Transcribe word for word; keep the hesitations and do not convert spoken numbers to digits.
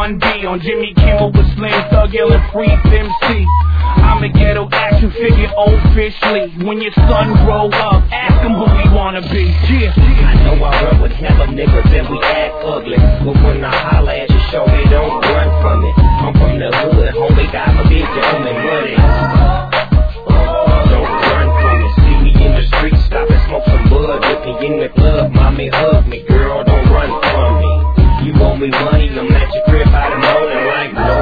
Pun B on Jimmy Kimmel with Slim Thug and Freeze M C. I'm a ghetto action figure officially. When your son grow up, ask him who he wanna be. Yeah, I know I run with hella niggas and we act ugly, but when I holler at your show,